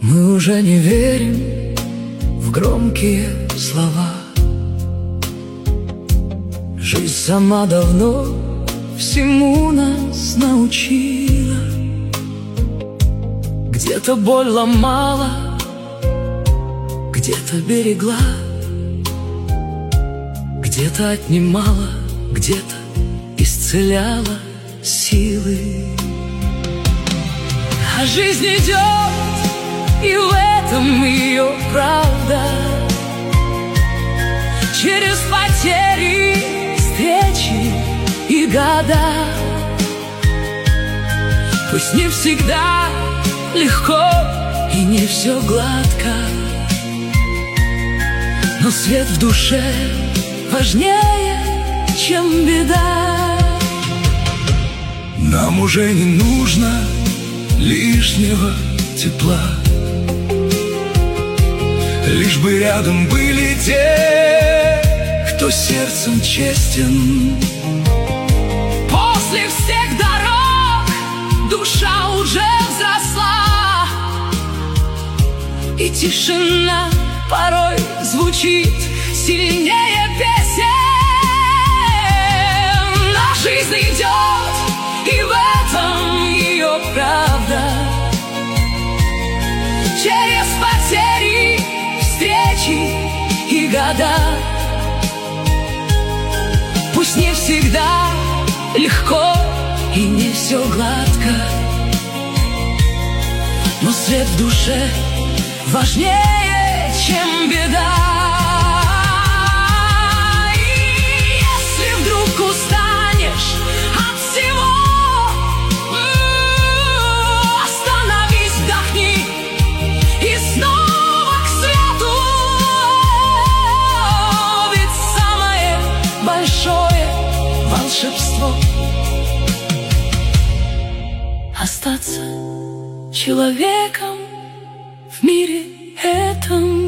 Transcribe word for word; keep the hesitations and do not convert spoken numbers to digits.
Мы уже не верим в громкие слова. Жизнь сама давно всему нас научила. Где-то боль ломала, где-то берегла, где-то отнимала, где-то исцеляла силы. А жизнь идет, и в этом ее правда. Через потери, встречи и года. Пусть не всегда легко и не все гладко, но свет в душе важнее, чем беда. Нам уже не нужно лишнего тепла, лишь бы рядом были те, кто сердцем честен. После всех дорог душа уже взросла, и тишина порой звучит сильнее песен. Но жизнь идет, и в этом ее правда. Через потери, встречи и года. Пусть не всегда легко и не все гладко, но свет в душе важнее, чем беда. И если вдруг устанешь от всего, остановись, вдохни и снова к свету. Ведь самое большое волшебство — остаться человеком в мире этом.